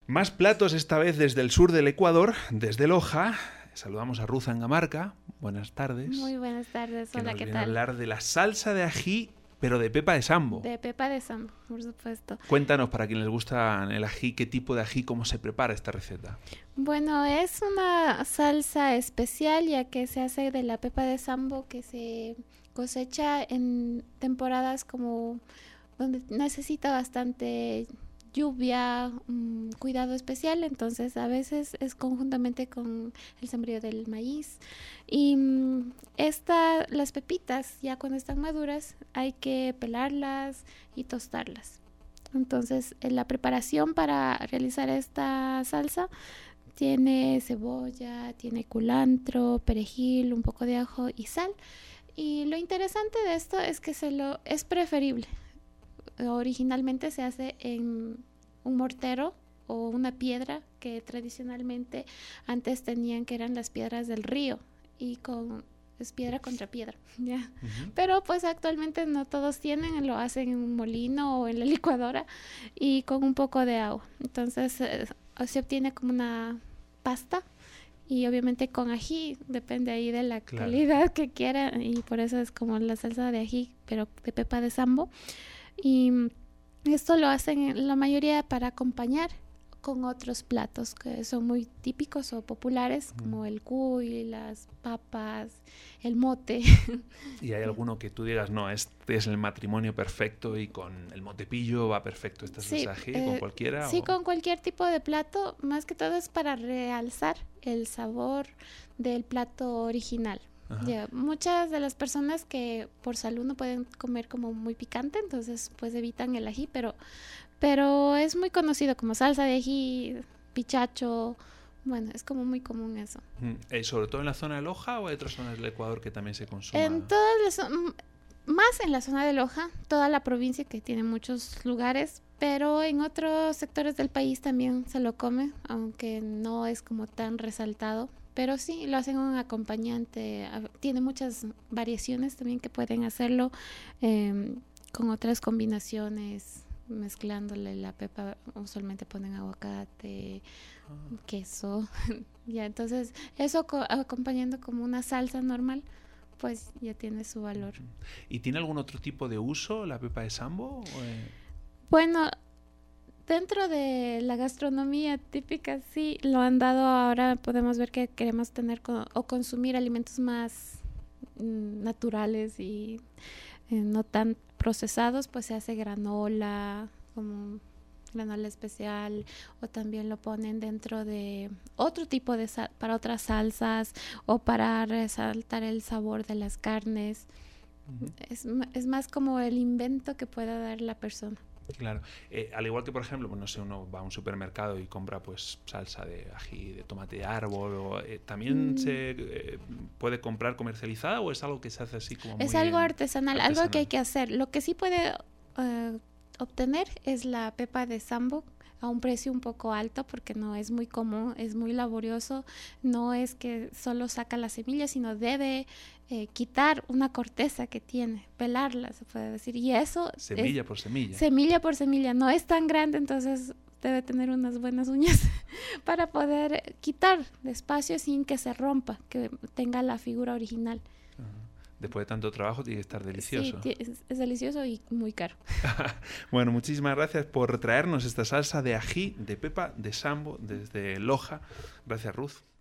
Más platos, esta vez desde el sur del Ecuador, desde Loja. Saludamos a Ruth Angamarca. Buenas tardes. Muy buenas tardes. Hola, ¿qué tal? A hablar de la salsa de ají, pero de pepa de sambo. De pepa de sambo, por supuesto. Cuéntanos, para quien les gusta el ají, qué tipo de ají, cómo se prepara esta receta. Bueno, es una salsa especial, ya que se hace de la pepa de sambo, que se cosecha en temporadas como donde necesita bastante lluvia, cuidado especial. Entonces a veces es conjuntamente con el sembrío del maíz. Y las pepitas, ya cuando están maduras, hay que pelarlas y tostarlas. Entonces la preparación para realizar esta salsa tiene cebolla, tiene culantro, perejil, un poco de ajo y sal. Y lo interesante de esto es que es preferible. Originalmente se hace en un mortero o una piedra que tradicionalmente antes tenían, que eran las piedras del río, y es piedra contra piedra, ¿ya? Uh-huh. Pero pues actualmente no todos tienen, lo hacen en un molino o en la licuadora y con un poco de agua. Entonces se obtiene como una pasta. Y obviamente con ají, depende ahí de la calidad que quieran, y por eso es como la salsa de ají, pero de pepa de sambo. Y esto lo hacen la mayoría para acompañar con otros platos que son muy típicos o populares, como el cuy, las papas, el mote. ¿Y hay alguno que tú digas, no, este es el matrimonio perfecto y con el motepillo va perfecto esta salsa de ají, con cualquiera? Sí, con cualquier tipo de plato, más que todo es para realzar el sabor del plato original. Yeah. Muchas de las personas que por salud no pueden comer como muy picante, entonces pues evitan el ají, pero es muy conocido como salsa de ají, pichacho. Bueno, es como muy común eso. ¿Sobre todo en la zona de Loja o hay otras zonas del Ecuador que también se consuma? Más en la zona de Loja, toda la provincia, que tiene muchos lugares, pero en otros sectores del país también se lo come, aunque no es como tan resaltado. Pero sí, lo hacen un acompañante. Tiene muchas variaciones también que pueden hacerlo con otras combinaciones, mezclándole la pepa. Usualmente ponen aguacate, queso. Ya, entonces eso acompañando como una salsa normal, pues ya tiene su valor. ¿Y tiene algún otro tipo de uso la pepa de sambo? Bueno, dentro de la gastronomía típica, sí, lo han dado. Ahora podemos ver que queremos tener o consumir alimentos más naturales y no tan procesados, pues se hace granola, como granola especial, o también lo ponen dentro de otro tipo de para otras salsas o para resaltar el sabor de las carnes. Uh-huh. Es más como el invento que pueda dar la persona. Claro, al igual que por ejemplo, pues no sé, uno va a un supermercado y compra pues salsa de ají, de tomate de árbol, ¿también se puede comprar comercializada o es algo que se hace así como es algo artesanal, algo que hay que hacer? Lo que sí puede obtener es la pepa de sambo a un precio un poco alto, porque no es muy común, es muy laborioso. No es que solo saca la semilla, sino debe quitar una corteza que tiene, pelarla, se puede decir, y eso semilla por semilla. Semilla por semilla, no es tan grande, entonces debe tener unas buenas uñas para poder quitar despacio sin que se rompa, que tenga la figura original. Después de tanto trabajo tiene que estar delicioso. Sí, es delicioso y muy caro. Bueno, muchísimas gracias por traernos esta salsa de ají de pepa de sambo desde Loja. Gracias, Ruth.